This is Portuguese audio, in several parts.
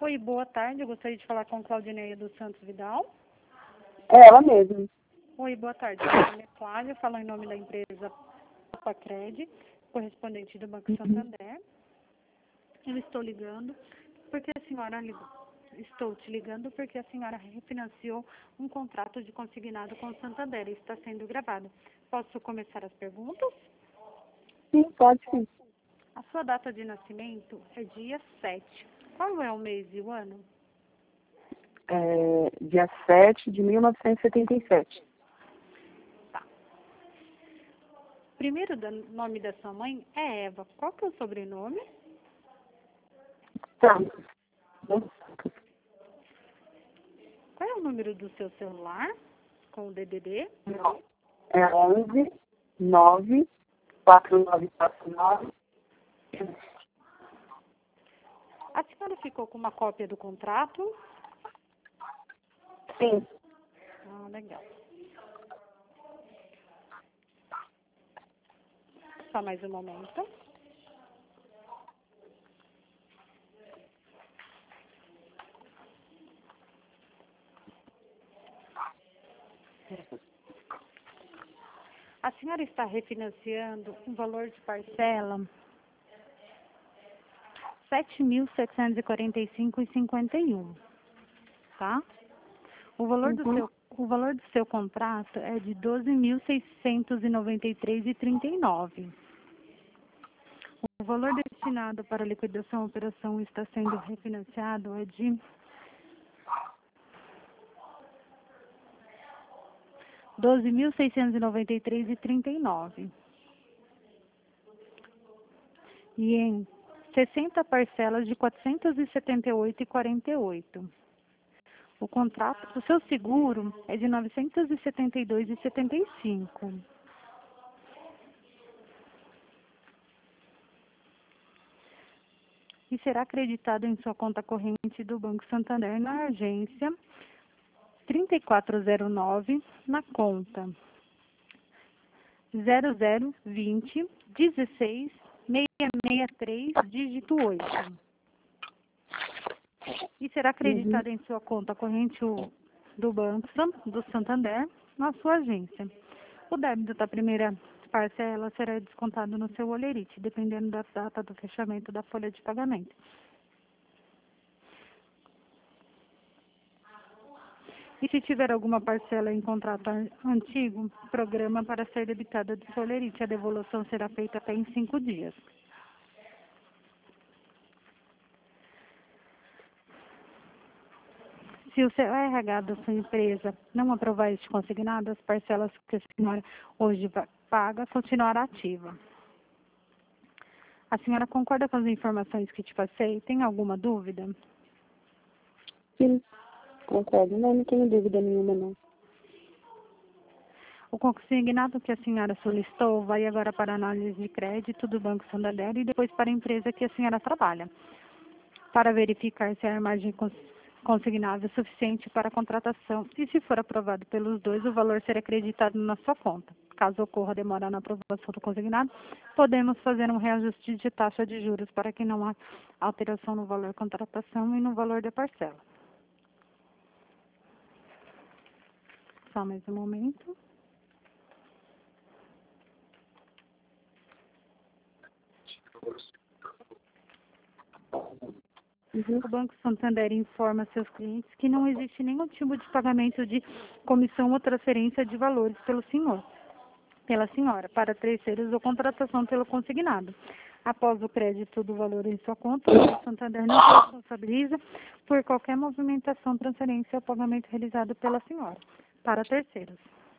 Oi, boa tarde. Eu gostaria de falar com Claudineia dos Santos Vidal. É ela mesma. Oi, boa tarde. Meu nome é Cláudia, falo em nome da empresa Pacred, correspondente do Banco Santander. Eu estou ligando porque a senhora ligou. Estou te ligando porque a senhora refinanciou um contrato de consignado com o Santander e está sendo gravado. Posso começar as perguntas? Sim, pode sim. A sua data de nascimento é dia 7. Qual é o mês e o ano? Dia 7 de 1977. Tá. Primeiro nome da sua mãe é Eva. Qual que é o sobrenome? Santos. Qual é o número do seu celular com o DDD? É 11 9 4949. A senhora ficou com uma cópia do contrato? Sim. Ah, legal. Só mais um momento. A senhora está refinanciando um valor de parcela R$ 7.745,51, tá? O valor do seu contrato é de R$ 12.693,39. O valor destinado para liquidação operação está sendo refinanciado é de R$ 12.693,39. E em 60 parcelas de R$ 478,48. O seu seguro é de R$ 972,75. E será acreditado em sua conta corrente do Banco Santander na agência 3409, na conta 0020 16 663, dígito 8. E será acreditado em sua conta corrente do Banco do Santander na sua agência. O débito da primeira parcela será descontado no seu holerite, dependendo da data do fechamento da folha de pagamento. E se tiver alguma parcela em contrato antigo, programa para ser debitada do seu holerite. A devolução será feita até em 5 dias. Se o seu RH da sua empresa não aprovar este consignado, as parcelas que a senhora hoje paga continuará ativa. A senhora concorda com as informações que te passei? Tem alguma dúvida? Sim, concordo. Não tenho dúvida nenhuma, não. O consignado que a senhora solicitou vai agora para a análise de crédito do Banco Santander e depois para a empresa que a senhora trabalha, para verificar se a margem consignável é suficiente para a contratação e, se for aprovado pelos dois, o valor será acreditado na sua conta. Caso ocorra demora na aprovação do consignado, podemos fazer um reajuste de taxa de juros para que não há alteração no valor da contratação e no valor da parcela. Só mais um momento. O Banco Santander informa seus clientes que não existe nenhum tipo de pagamento de comissão ou transferência de valores pela senhora, para terceiros ou contratação pelo consignado. Após o crédito do valor em sua conta, o Banco Santander não se responsabiliza por qualquer movimentação, transferência ou pagamento realizado pela senhora para terceiros.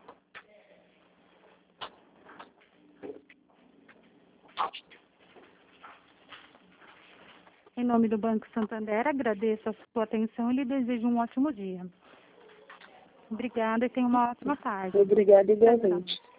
Em nome do Banco Santander, agradeço a sua atenção e lhe desejo um ótimo dia. Obrigada e tenha uma ótima tarde. Obrigada igualmente.